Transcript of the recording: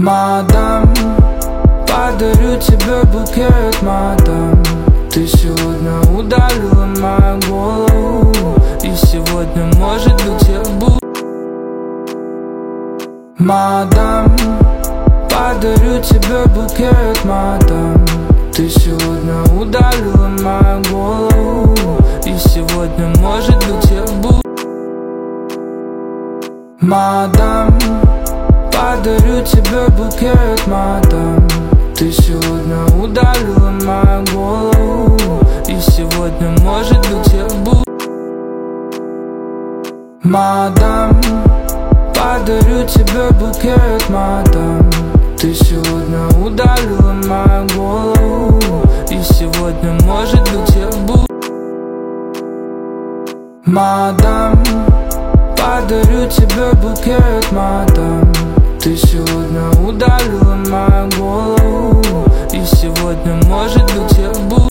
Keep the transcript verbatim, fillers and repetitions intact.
Мадам, подарю тебе букет, мадам. Ты сегодня ударила мою голову, и сегодня, может быть, я буду. Мадам, подарю тебе букет, мадам. Ты сегодня ударила мою голову, и сегодня, может быть, я буду. Мадам, подарю тебе букет, мадам. Ты сегодня ударила мою голову, и сегодня, может быть, я буду. Мадам, подарю тебе букет, мадам. Ты сегодня ударила мою голову, и сегодня, может быть, я буду. Мадам, подарю тебе букет, мадам.